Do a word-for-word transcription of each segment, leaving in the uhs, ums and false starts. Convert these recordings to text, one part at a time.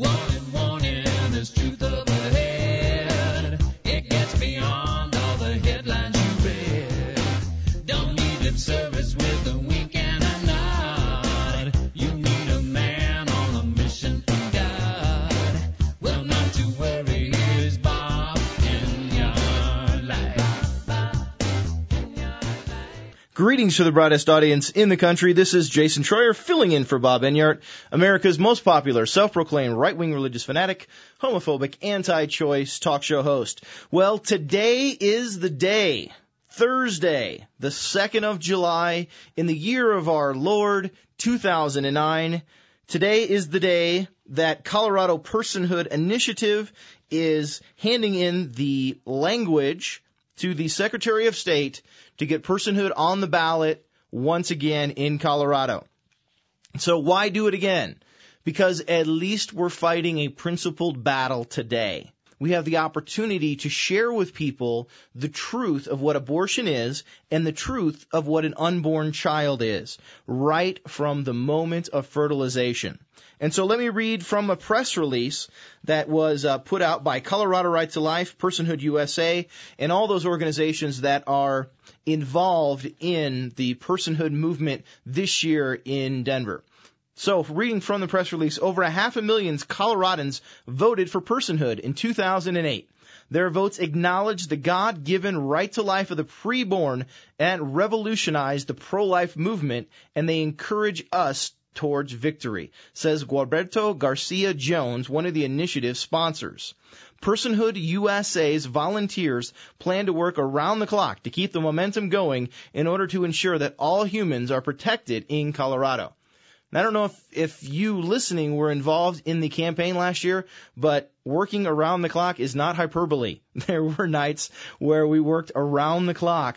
Warning, warning, there's truth up ahead. It gets beyond all the headlines you read. Don't need lip service with a wink and a nod. You need a man on a mission from God. Well, not to worry, here's Bob in your life. In your life. Greetings to the broadest audience in the country. This is Jason Troyer filling in for Bob Enyart, America's most popular self-proclaimed right-wing religious fanatic, homophobic, anti-choice talk show host. Well, today is the day, Thursday, the second of July, in the year of our Lord, two thousand nine. Today is the day that Colorado Personhood Initiative is handing in the language to the Secretary of State to get personhood on the ballot once again in Colorado. So why do it again? Because at least we're fighting a principled battle today. We have the opportunity to share with people the truth of what abortion is and the truth of what an unborn child is, right from the moment of fertilization. And so let me read from a press release that was uh, put out by Colorado Right to Life, Personhood U S A, and all those organizations that are involved in the personhood movement this year in Denver. So, reading from the press release, over a half a million Coloradans voted for personhood in two thousand eight. Their votes acknowledged the God-given right to life of the preborn and revolutionized the pro-life movement, and they encourage us towards victory, says Gualberto Garcia Jones, one of the initiative's sponsors. Personhood U S A's volunteers plan to work around the clock to keep the momentum going in order to ensure that all humans are protected in Colorado. I don't know if, if you listening were involved in the campaign last year, but working around the clock is not hyperbole. There were nights where we worked around the clock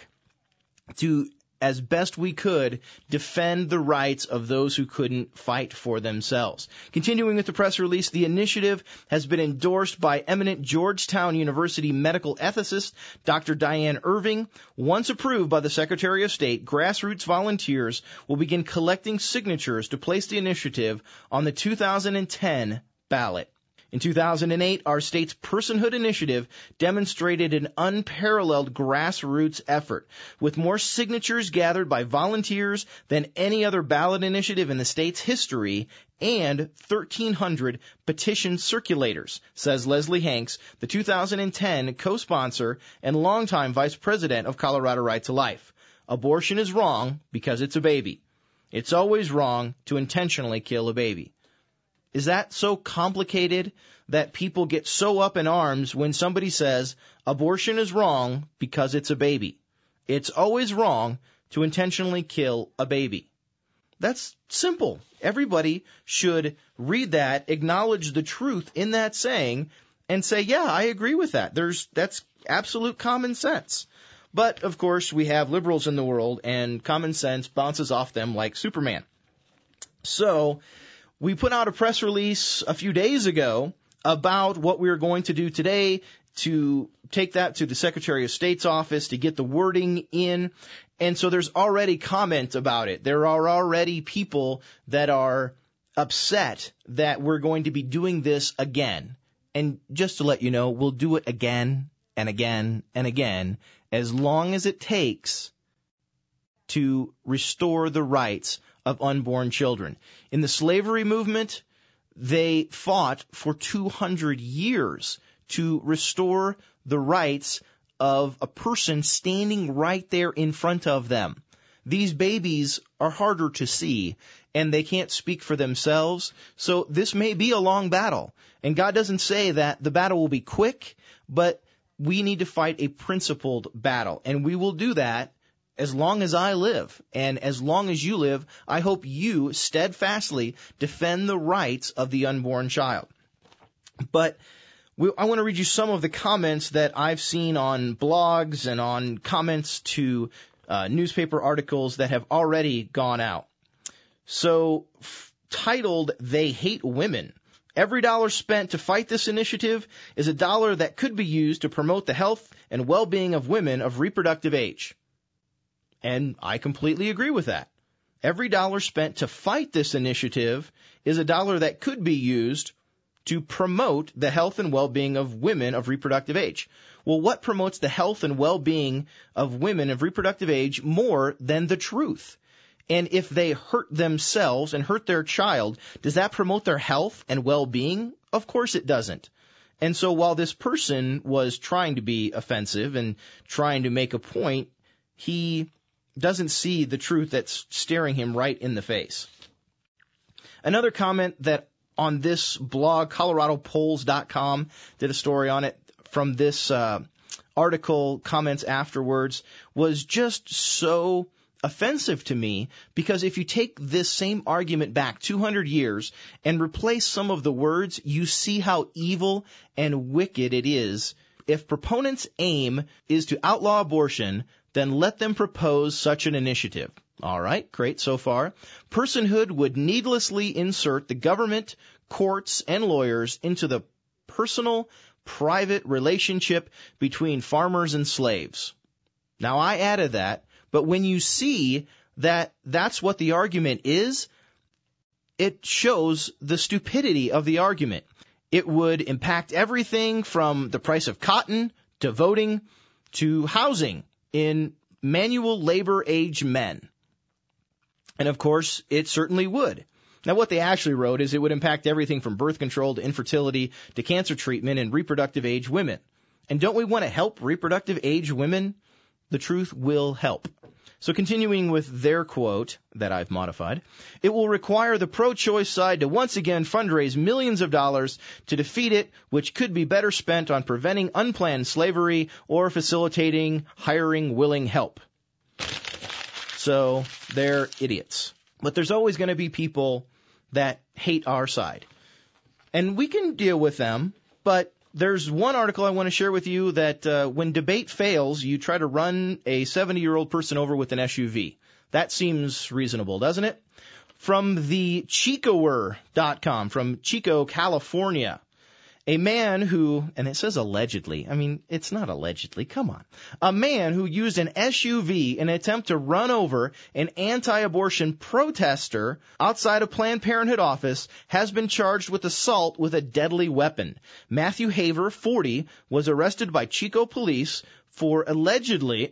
to, as best we could, defend the rights of those who couldn't fight for themselves. Continuing with the press release, the initiative has been endorsed by eminent Georgetown University medical ethicist Doctor Diane Irving. Once approved by the Secretary of State, grassroots volunteers will begin collecting signatures to place the initiative on the two thousand ten ballot. In two thousand eight, our state's Personhood Initiative demonstrated an unparalleled grassroots effort, with more signatures gathered by volunteers than any other ballot initiative in the state's history, and thirteen hundred petition circulators, says Leslie Hanks, the two thousand ten co-sponsor and longtime vice president of Colorado Right to Life. Abortion is wrong because it's a baby. It's always wrong to intentionally kill a baby. Is that so complicated that people get so up in arms when somebody says abortion is wrong because it's a baby? It's always wrong to intentionally kill a baby. That's simple. Everybody should read that, acknowledge the truth in that saying, and say, yeah, I agree with that. There's that's absolute common sense. But, of course, we have liberals in the world, and common sense bounces off them like Superman. So we put out a press release a few days ago about what we are going to do today to take that to the Secretary of State's office to get the wording in. And so there's already comment about it. There are already people that are upset that we're going to be doing this again. And just to let you know, we'll do it again and again and again as long as it takes to restore the rights of unborn children. In the slavery movement, they fought for two hundred years to restore the rights of a person standing right there in front of them. These babies are harder to see, and they can't speak for themselves, so this may be a long battle. And God doesn't say that the battle will be quick, but we need to fight a principled battle, and we will do that as long as I live, and as long as you live, I hope you steadfastly defend the rights of the unborn child. But we, I want to read you some of the comments that I've seen on blogs and on comments to uh, newspaper articles that have already gone out. So, f- titled, "They Hate Women." Every dollar spent to fight this initiative is a dollar that could be used to promote the health and well-being of women of reproductive age. And I completely agree with that. Every dollar spent to fight this initiative is a dollar that could be used to promote the health and well-being of women of reproductive age. Well, what promotes the health and well-being of women of reproductive age more than the truth? And if they hurt themselves and hurt their child, does that promote their health and well-being? Of course it doesn't. And so while this person was trying to be offensive and trying to make a point, he doesn't see the truth that's staring him right in the face. Another comment that on this blog, Colorado Polls dot com, did a story on it from this uh, article, comments afterwards, was just so offensive to me, because if you take this same argument back two hundred years and replace some of the words, you see how evil and wicked it is. If proponents' aim is to outlaw abortion, then let them propose such an initiative. All right, great so far. Personhood would needlessly insert the government, courts, and lawyers into the personal, private relationship between farmers and slaves. Now, I added that, but when you see that that's what the argument is, it shows the stupidity of the argument. It would impact everything from the price of cotton to voting to housing in manual labor age men. And of course, it certainly would. Now, what they actually wrote is it would impact everything from birth control to infertility to cancer treatment in reproductive age women. And don't we want to help reproductive age women? The truth will help. So continuing with their quote that I've modified, it will require the pro-choice side to once again fundraise millions of dollars to defeat it, which could be better spent on preventing unplanned slavery or facilitating hiring willing help. So they're idiots. But there's always going to be people that hate our side. And we can deal with them, but there's one article I want to share with you that uh, when debate fails, you try to run a seventy-year-old person over with an S U V. That seems reasonable, doesn't it? From the Chicoer dot com, from Chico, California. A man who, and it says allegedly, I mean, it's not allegedly, come on. A man who used an S U V in an attempt to run over an anti-abortion protester outside a Planned Parenthood office has been charged with assault with a deadly weapon. Matthew Haver, forty, was arrested by Chico police for allegedly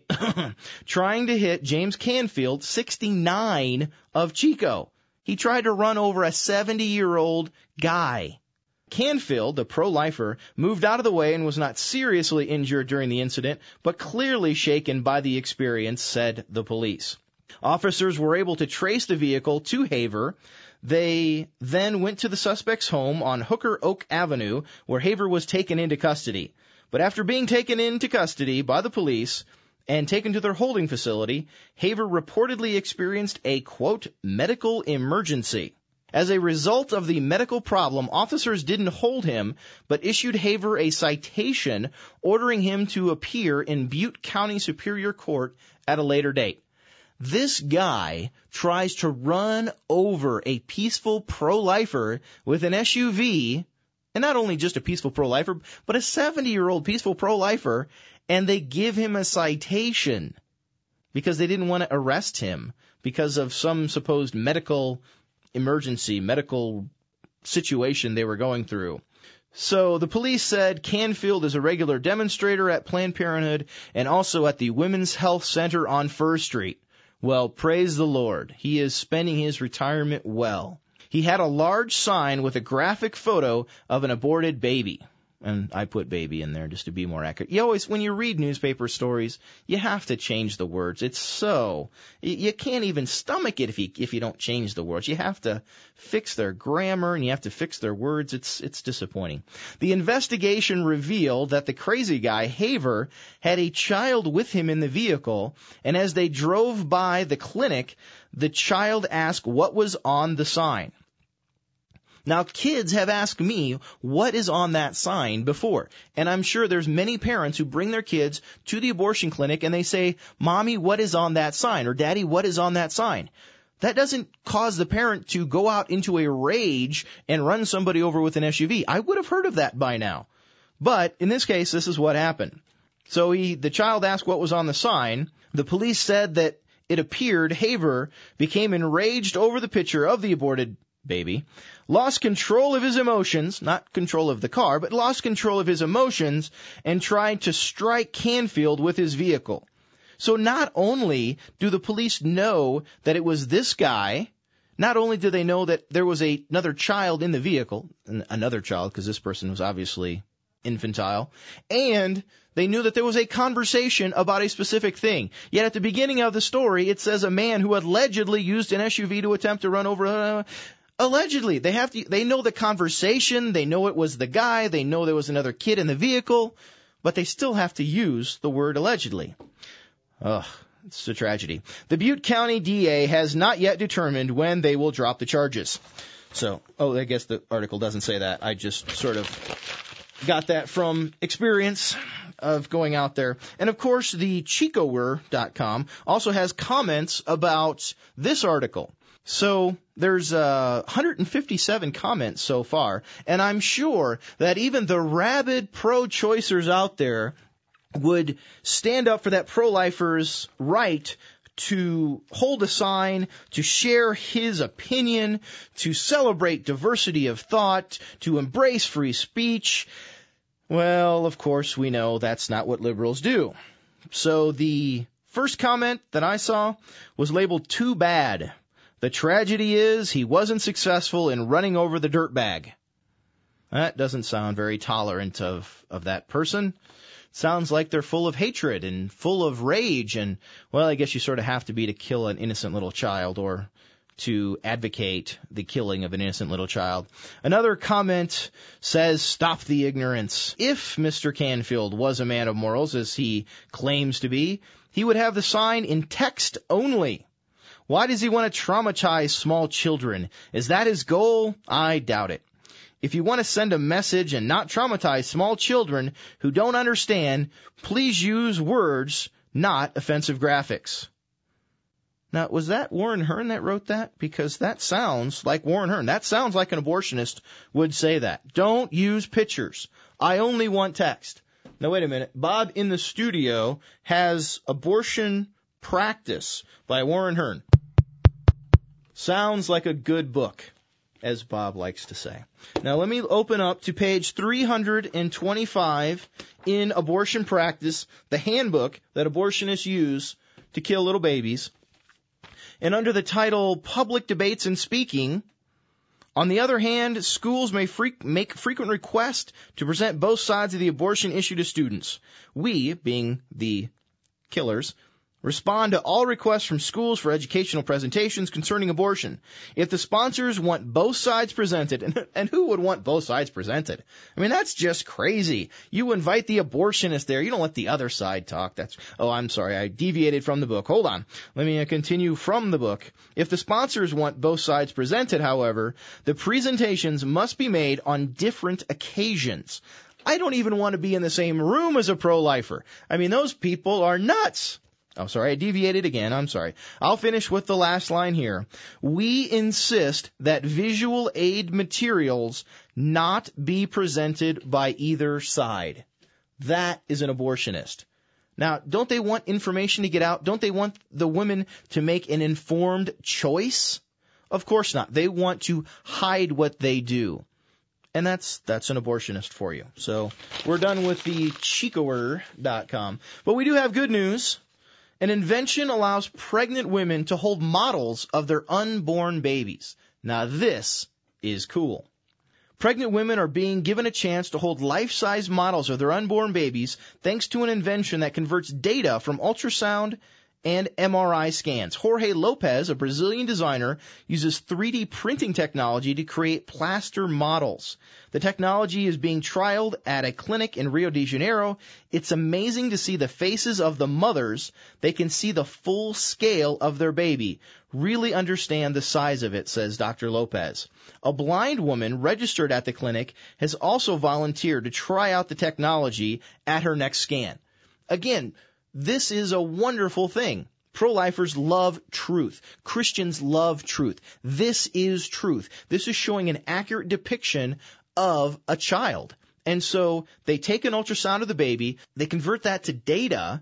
trying to hit James Canfield, sixty-nine, of Chico. He tried to run over a seventy-year-old guy. Canfield, the pro-lifer, moved out of the way and was not seriously injured during the incident, but clearly shaken by the experience, said the police. Officers were able to trace the vehicle to Haver. They then went to the suspect's home on Hooker Oak Avenue, where Haver was taken into custody. But after being taken into custody by the police and taken to their holding facility, Haver reportedly experienced a, quote, medical emergency. As a result of the medical problem, officers didn't hold him, but issued Haver a citation ordering him to appear in Butte County Superior Court at a later date. This guy tries to run over a peaceful pro-lifer with an S U V, and not only just a peaceful pro-lifer, but a seventy-year-old peaceful pro-lifer, and they give him a citation because they didn't want to arrest him because of some supposed medical emergency, medical situation they were going through. So the police said Canfield is a regular demonstrator at Planned Parenthood and also at the Women's Health Center on Fur Street. Well, praise the Lord. He is spending his retirement well. He had a large sign with a graphic photo of an aborted baby. And I put baby in there just to be more accurate. You always, when you read newspaper stories, you have to change the words. It's so, you can't even stomach it if you, if you don't change the words. You have to fix their grammar and you have to fix their words. It's, it's disappointing. The investigation revealed that the crazy guy, Haver, had a child with him in the vehicle, and as they drove by the clinic, the child asked what was on the sign. Now, kids have asked me what is on that sign before, and I'm sure there's many parents who bring their kids to the abortion clinic and they say, Mommy, what is on that sign? Or Daddy, what is on that sign? That doesn't cause the parent to go out into a rage and run somebody over with an S U V. I would have heard of that by now. But in this case, this is what happened. So he, the child asked what was on the sign. The police said that it appeared Haver became enraged over the picture of the aborted baby, lost control of his emotions, not control of the car, but lost control of his emotions and tried to strike Canfield with his vehicle. So not only do the police know that it was this guy, not only do they know that there was a, another child in the vehicle, another child because this person was obviously infantile, and they knew that there was a conversation about a specific thing. Yet at the beginning of the story, it says a man who allegedly used an S U V to attempt to run over uh, allegedly. They have to, they know the conversation, they know it was the guy, they know there was another kid in the vehicle, but they still have to use the word allegedly. Ugh, it's a tragedy. The Butte County D A has not yet determined when they will drop the charges. So, oh, I guess the article doesn't say that. I just sort of got that from experience of going out there. And of course, the Chicower dot com also has comments about this article. So there's uh, one hundred fifty-seven comments so far, and I'm sure that even the rabid pro-choicers out there would stand up for that pro-lifer's right to hold a sign, to share his opinion, to celebrate diversity of thought, to embrace free speech. Well, of course, we know that's not what liberals do. So the first comment that I saw was labeled "too bad." The tragedy is he wasn't successful in running over the dirtbag. That doesn't sound very tolerant of, of that person. Sounds like they're full of hatred and full of rage, and, well, I guess you sort of have to be to kill an innocent little child or to advocate the killing of an innocent little child. Another comment says, stop the ignorance. If Mister Canfield was a man of morals, as he claims to be, he would have the sign in text only. Why does he want to traumatize small children? Is that his goal? I doubt it. If you want to send a message and not traumatize small children who don't understand, please use words, not offensive graphics. Now, was that Warren Hearn that wrote that? Because that sounds like Warren Hearn. That sounds like an abortionist would say that. Don't use pictures. I only want text. Now, wait a minute. Bob in the studio has Abortion Practice by Warren Hearn. Sounds like a good book, as Bob likes to say. Now, let me open up to page three hundred twenty-five in Abortion Practice, the handbook that abortionists use to kill little babies. And under the title, Public Debates and Speaking, on the other hand, schools may fre- make frequent requests to present both sides of the abortion issue to students. We, being the killers, respond to all requests from schools for educational presentations concerning abortion. If the sponsors want both sides presented, and, and who would want both sides presented? I mean, that's just crazy. You invite the abortionist there. You don't let the other side talk. That's, oh, I'm sorry. I deviated from the book. Hold on. Let me uh, continue from the book. If the sponsors want both sides presented, however, the presentations must be made on different occasions. I don't even want to be in the same room as a pro-lifer. I mean, those people are nuts. Oh, sorry, I deviated again. I'm sorry. I'll finish with the last line here. We insist that visual aid materials not be presented by either side. That is an abortionist. Now, don't they want information to get out? Don't they want the women to make an informed choice? Of course not. They want to hide what they do. And that's that's an abortionist for you. So we're done with the Chicower dot com. But we do have good news. An invention allows pregnant women to hold models of their unborn babies. Now this is cool. Pregnant women are being given a chance to hold life-size models of their unborn babies thanks to an invention that converts data from ultrasound and M R I scans. Jorge Lopez, a Brazilian designer, uses three D printing technology to create plaster models. The technology is being trialed at a clinic in Rio de Janeiro. It's amazing to see the faces of the mothers. They can see the full scale of their baby. Really understand the size of it, says Doctor Lopez. A blind woman registered at the clinic has also volunteered to try out the technology at her next scan. Again, this is a wonderful thing. Pro-lifers love truth. Christians love truth. This is truth. This is showing an accurate depiction of a child. And so they take an ultrasound of the baby, they convert that to data,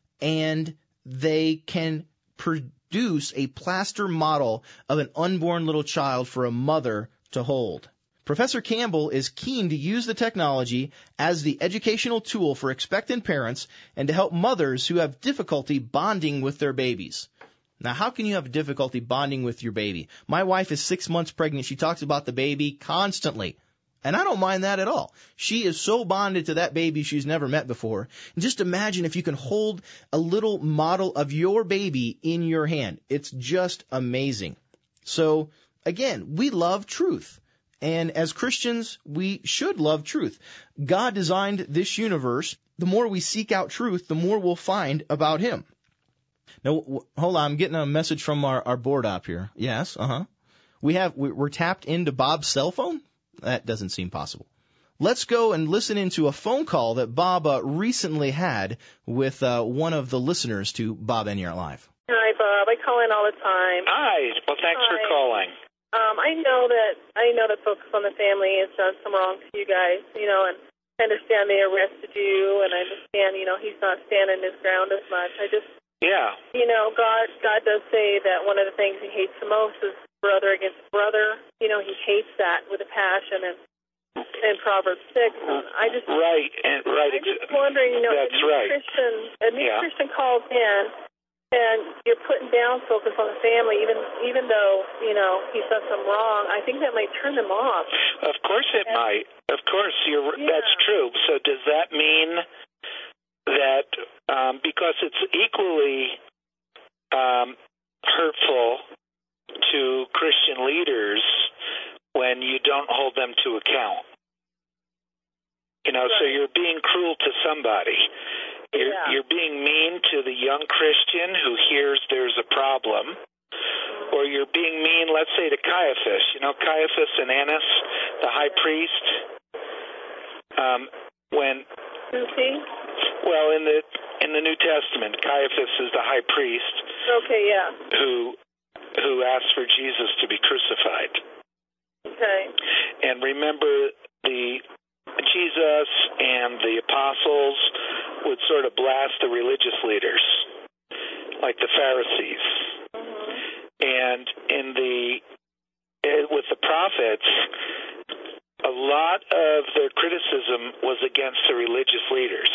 and they can produce a plaster model of an unborn little child for a mother to hold. Professor Campbell is keen to use the technology as the educational tool for expectant parents and to help mothers who have difficulty bonding with their babies. Now, how can you have difficulty bonding with your baby? My wife is six months pregnant. She talks about the baby constantly. And I don't mind that at all. She is so bonded to that baby she's never met before. And just imagine if you can hold a little model of your baby in your hand. It's just amazing. So, again, we love truth. And as Christians, we should love truth. God designed this universe. The more we seek out truth, the more we'll find about Him. Now, w- hold on. I'm getting a message from our, our board op here. Yes, uh-huh. We have, we're tapped into Bob's cell phone? That doesn't seem possible. Let's go and listen into a phone call that Bob uh, recently had with uh, one of the listeners to Bob Enyart Live. Hi, Bob. I call in all the time. Hi. Well, thanks Hi. for calling. Um, I know that I know that Focus on the Family has done some wrong to you guys, you know, and I understand they arrested you, and I understand, you know, he's not standing his ground as much. I just, Yeah. you know, God, God does say that one of the things He hates the most is brother against brother. You know, He hates that with a passion, and in Proverbs six, and I just, Right, and right. I'm just wondering, you know, That's a new right. Christian, a new Yeah. Christian calls in. And you're putting down Focus on the Family, even even though, you know, he's done some wrong. I think that might turn them off. Of course it And- might. Of course, you're. Yeah. That's true. So does that mean that um, because it's equally um, hurtful to Christian leaders when you don't hold them to account? You know, so Right. you're being cruel to somebody. You're, Yeah. you're being mean to the young Christian who hears there's a problem, or you're being mean, let's say, to Caiaphas. You know, Caiaphas and Annas, the high priest, um, when, Who's he? well, in the in the New Testament, Caiaphas is the high priest Okay, yeah. who who asked for Jesus to be crucified. Okay. And remember, the Jesus and the apostles would sort of blast the religious leaders, like the Pharisees. Mm-hmm. And in the eh, with the prophets, a lot of their criticism was against the religious leaders.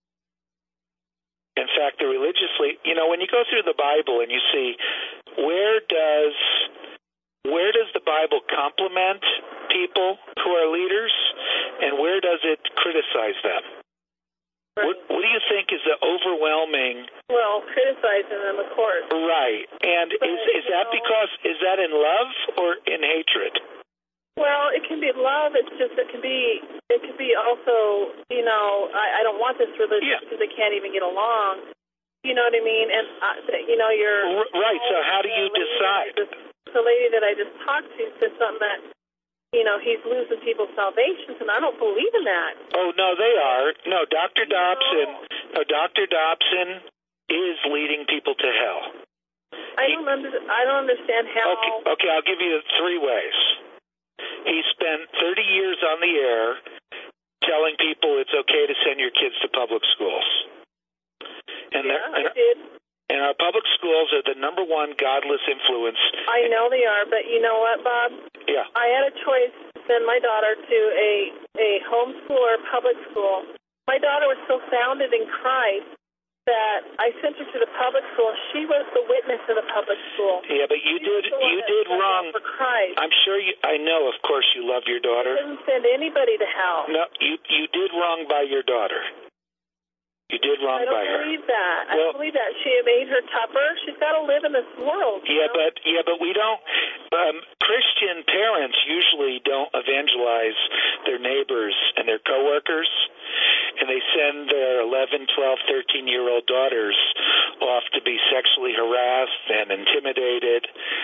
In fact, the religious leaders, you know, when you go through the Bible and you see where does where does the Bible compliment people who are leaders, and where does it criticize them? Right. What, what do you think is the overwhelming? Well, criticizing them, of course. Right, and But, is is you that know- because is that in love or in hatred? Well, it can be love. It's just it can be it could be also, you know, I, I don't want this religion Yeah. because they can't even get along. You know what I mean? And uh, you know, you're R- right. So how do you the lady decide? that I just- the lady that I just talked to said something that, you know, he's losing people's salvations, and I don't believe in that. Oh no, they are. No, Doctor Dobson. No, Doctor Dobson is leading people to hell. I don't under, I don't understand how. Okay, okay, I'll give you three ways. He spent thirty years on the air telling people it's okay to send your kids to public schools. And, Yeah, and, I did. and our public schools are the number one godless influence. I know they are, but you know what, Bob? Yeah. I had a choice to send my daughter to a a homeschool or a public school. My daughter was so founded in Christ that I sent her to the public school. She was the witness in the public school. Yeah, but you She was did the one you that did stood up wrong. for Christ. I'm sure you. I know, of course, you love your She daughter. doesn't send anybody to hell. No, you you did wrong by your daughter. You did wrong I don't by her. believe that. I Well- don't believe that. She made her tougher. She's got to live in this world. you Yeah, know? but yeah, but we don't. Um, Christian parents usually don't evangelize their neighbors and their coworkers, and they send their eleven, twelve, thirteen-year-old daughters off to be sexually harassed and intimidated.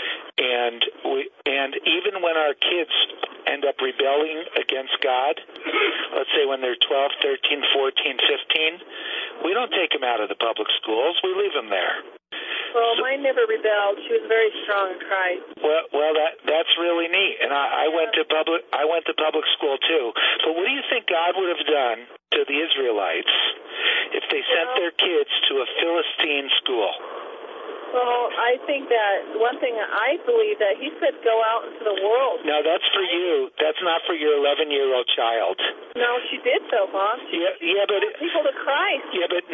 And we, and even when our kids end up rebelling against God, let's say when they're twelve, thirteen, fourteen, fifteen, we don't take them out of the public schools. We leave them there. Well, mine never rebelled. She was very strong in Christ. Well, well, that that's really neat. And I, I went to public. I went to public school too. But what do you think God would have done to the Israelites if they sent Well- their kids to a Philistine school? Well, I think that one thing I believe that he said go out into the world. No, that's for you. That's not for your eleven-year-old child. No, she did though, Bob. She, Yeah, she yeah, but brought people to Christ. Yeah, but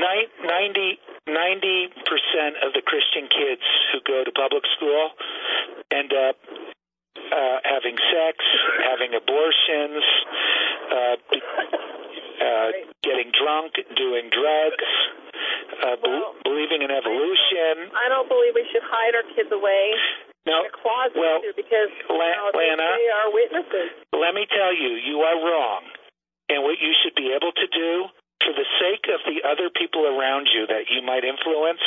ninety percent of the Christian kids who go to public school end up uh, having sex, having abortions, uh, uh, getting drunk, doing drugs, uh, Well, be- believing in evolution. I don't believe we should hide our kids away No, in a closet well, either because you La- know, they, Lana, they are witnesses. let me tell you, you are wrong. And what you should be able to do, for the sake of the other people around you that you might influence,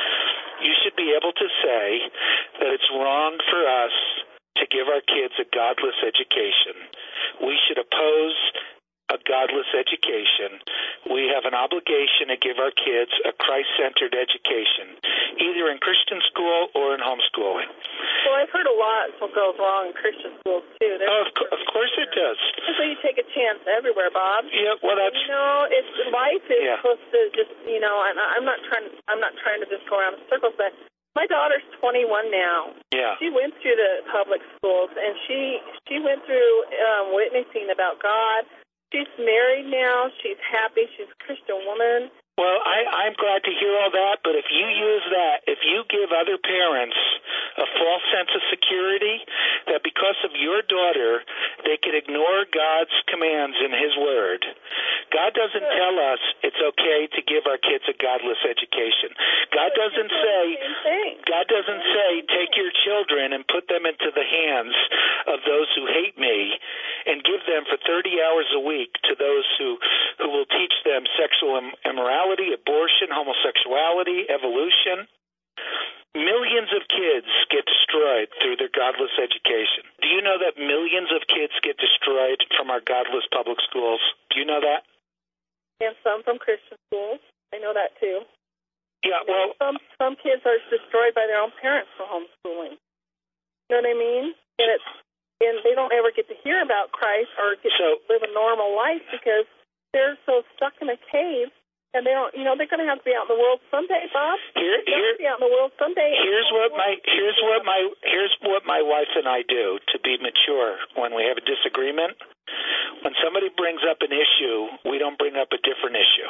you should be able to say that it's wrong for us to give our kids a godless education. We should oppose a godless education. We have an obligation to give our kids a Christ-centered education, either in Christian school or in homeschooling. Well, I've heard a lot what goes wrong in Christian schools too. There's Oh, of, co- of course it does. So you take a chance everywhere, Bob. Yeah, well, that's You know, it's life is Yeah. supposed to just, you know, and I- I'm not trying. I'm not trying to just go around in circles, but my daughter's twenty-one now. yeah. She went through the public schools, and she she went through um, witnessing about God. She's married now. She's happy. She's a Christian woman. Well, I, I'm glad to hear all that, but if you use that, if you give other parents a false sense of security, that because of your daughter, they could ignore God's commands in His Word. God doesn't tell us it's okay to give our kids a godless education. God doesn't say, God doesn't say, take your children and put them into the hands of those who hate me and give them for thirty hours a week to those who, who will teach them sexual im- immorality, abortion, homosexuality, evolution. Millions of kids get destroyed through their godless education. Do you know that millions of kids get destroyed from our godless public schools? Do you know that? And some from Christian schools. I know that too. Yeah, well, some some kids are destroyed by their own parents for homeschooling. You know what I mean? And it's and they don't ever get to hear about Christ or get So- to live a normal life because they're so stuck in a cave. And they don't, you know, they're going to have to be out in the world someday, Bob. here, They're going here, to be out in the world someday. Here's what my here's what my here's what my wife and I do to be mature when we have a disagreement. When somebody brings up an issue, we don't bring up a different issue.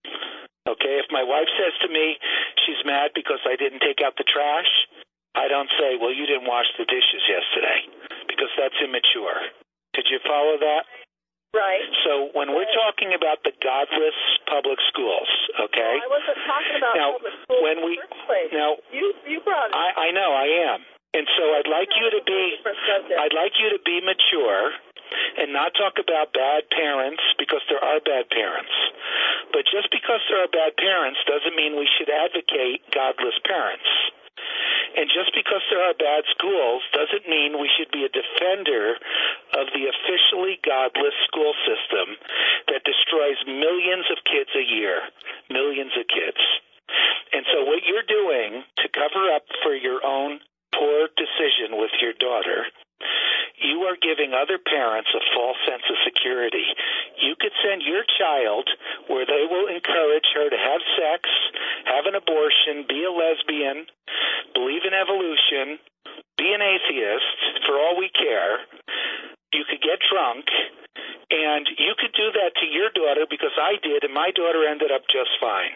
Okay, if my wife says to me she's mad because I didn't take out the trash, I don't say, well, you didn't wash the dishes yesterday, because that's immature. Did you follow that? Right. So when we're talking about the godless public schools, okay? Well, I wasn't talking about Now, public schools when in we the first place. now You, you brought it. I, I know I am. And so I'd like you to be Different subject. I'd like you to be mature and not talk about bad parents, because there are bad parents. But just because there are bad parents doesn't mean we should advocate godless parents. And just because there are bad schools doesn't mean we should be a defender of the officially godless school system that destroys millions of kids a year. Millions of kids. And so what you're doing to cover up for your own poor decision with your daughter, you are giving other parents a false sense of security. You could send your child where they will encourage her to have sex, have an abortion, be a lesbian, believe in evolution, be an atheist, for all we care. You could get drunk, and you could do that to your daughter, because I did, and my daughter ended up just fine.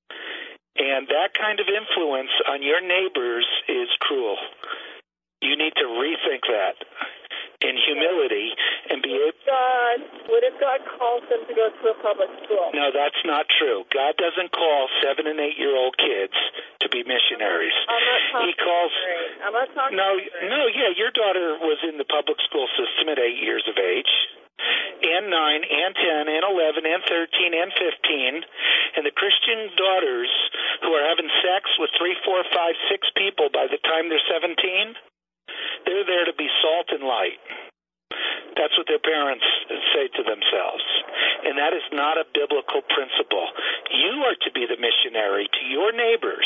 And that kind of influence on your neighbors is cruel. You need to rethink that in humility and be able. God, what if God calls them to go to a public school? No, that's not true. God doesn't call seven and eight year old kids to be missionaries. I'm not talking. He calls. Right. I'm not talking. No, right. no, yeah, your daughter was in the public school system at eight years of age, and nine, and ten, and eleven, and thirteen, and fifteen, and the Christian daughters who are having sex with three, four, five, six people by the time they're seventeen, they're there to be salt and light. That's what their parents say to themselves. And that is not a biblical principle. You are to be the missionary to your neighbors.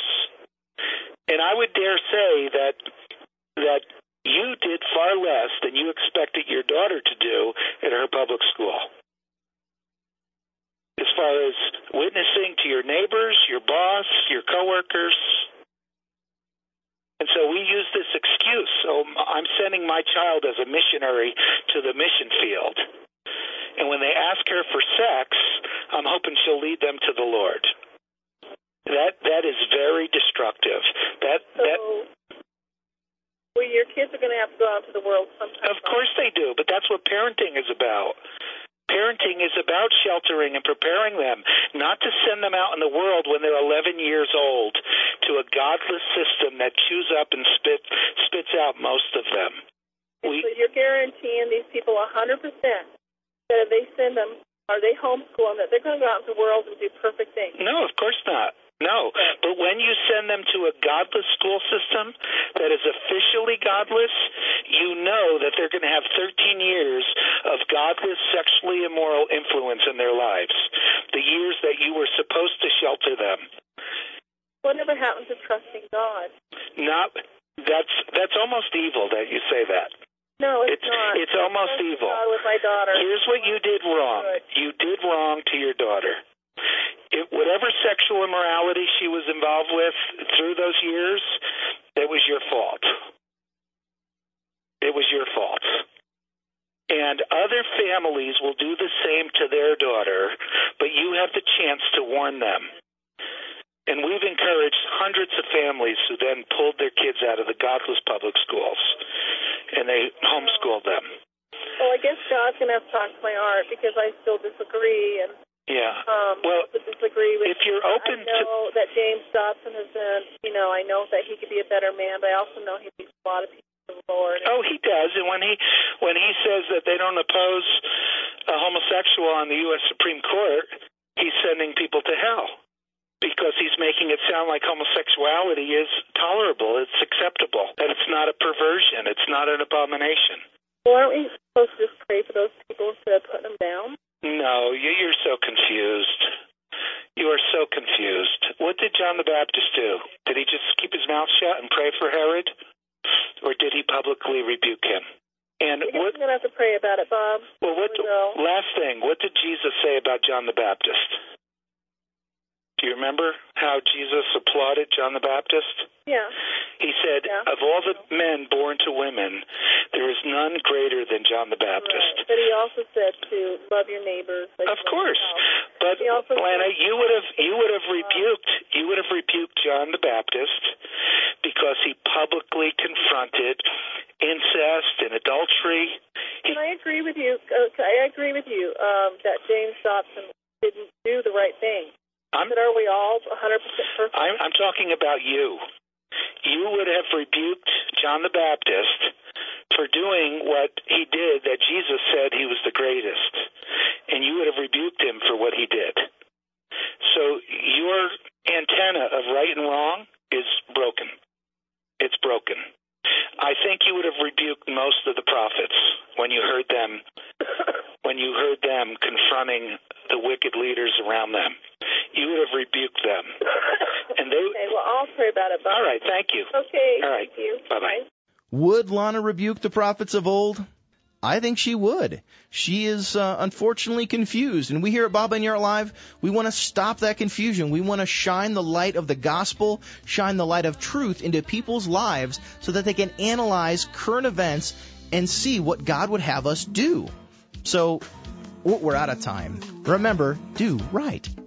And I would dare say that that you did far less than you expected your daughter to do at her public school. As far as witnessing to your neighbors, your boss, your coworkers. And so we use this excuse. So I'm sending my child as a missionary to the mission field. And when they ask her for sex, I'm hoping she'll lead them to the Lord. That that is very destructive. That so, that. Well, your kids are going to have to go out to the world sometime. Of course they do, but that's what parenting is about. Parenting is about sheltering and preparing them, not to send them out in the world when they're eleven years old to a godless system that chews up and spit, spits out most of them. We, so you're guaranteeing these people one hundred percent that if they send them, or they homeschool them, that they're going to go out in the world and do perfect things? No, of course not. No, but when you send them to a godless school system that is officially godless, you know that they're going to have thirteen years of godless, sexually immoral influence in their lives, the years that you were supposed to shelter them. Whatever happened to trusting God? Not, that's that's almost evil that you say that. No, it's, it's not. It's almost evil. God with my daughter. Here's what you did wrong. You did wrong to your daughter. It, whatever sexual immorality she was involved with through those years, it was your fault. It was your fault. And other families will do the same to their daughter, but you have the chance to warn them. And we've encouraged hundreds of families who then pulled their kids out of the godless public schools, and they homeschooled them. Well, I guess God's going to have to talk to my heart because I still disagree, and Yeah. Um, well, disagree with if you're open I know to... that James Dobson has been, you know, I know that he could be a better man, but I also know he leads a lot of people to the Lord. Oh, he does. And when he when he says that they don't oppose a homosexual on the U S Supreme Court, he's sending people to hell because he's making it sound like homosexuality is tolerable, it's acceptable, that it's not a perversion, it's not an abomination. Well, aren't we supposed to just pray for those people instead of putting them down? No, you're so confused. You are so confused. What did John the Baptist do? Did he just keep his mouth shut and pray for Herod? Or did he publicly rebuke him? And I guess what, I'm going to have to pray about it, Bob. Well, what, last thing, what did Jesus say about John the Baptist? Do you remember how Jesus applauded John the Baptist? Yeah. He said, yeah. of all the men born to women, there is none greater than John the Baptist. Right. But he also said to love your neighbors. Like of course. But, Lana, you would have you would have rebuked you would have rebuked John the Baptist because he publicly confronted incest and adultery. He, and I agree with you. Uh, I agree with you um, that James Dobson didn't do the right thing. I'm, but are we all one hundred percent perfect? I'm, I'm talking about you. You would have rebuked John the Baptist for doing what he did that Jesus said he was the greatest. And you would have rebuked him for what he did. So your antenna of right and wrong is broken. It's broken. I think you would have rebuked most of the prophets when you heard them when you heard them confronting the wicked leaders around them. You would have rebuked them. And they Okay, well, I'll pray about it, Bob. All right, thank you. Okay, All right. thank you. Bye-bye. Would Lana rebuke the prophets of old? I think she would. She is uh, unfortunately confused, and we here at Bob Enyart Live, we want to stop that confusion. We want to shine the light of the gospel, shine the light of truth into people's lives so that they can analyze current events and see what God would have us do. So, we're out of time. Remember, do right.